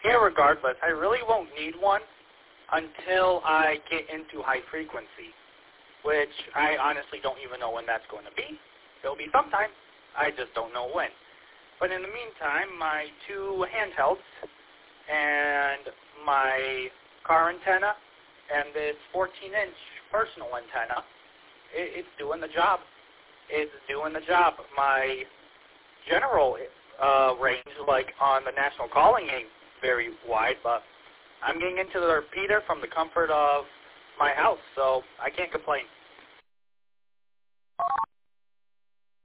Irregardless, I really won't need one until I get into high frequency, which I honestly don't even know when that's going to be. It'll be sometime. I just don't know when. But in the meantime, my two handhelds and my car antenna and this 14-inch personal antenna, it's doing the job. It's doing the job. My general range, like on the national calling, ain't very wide, but I'm getting into the repeater from the comfort of my house, so I can't complain.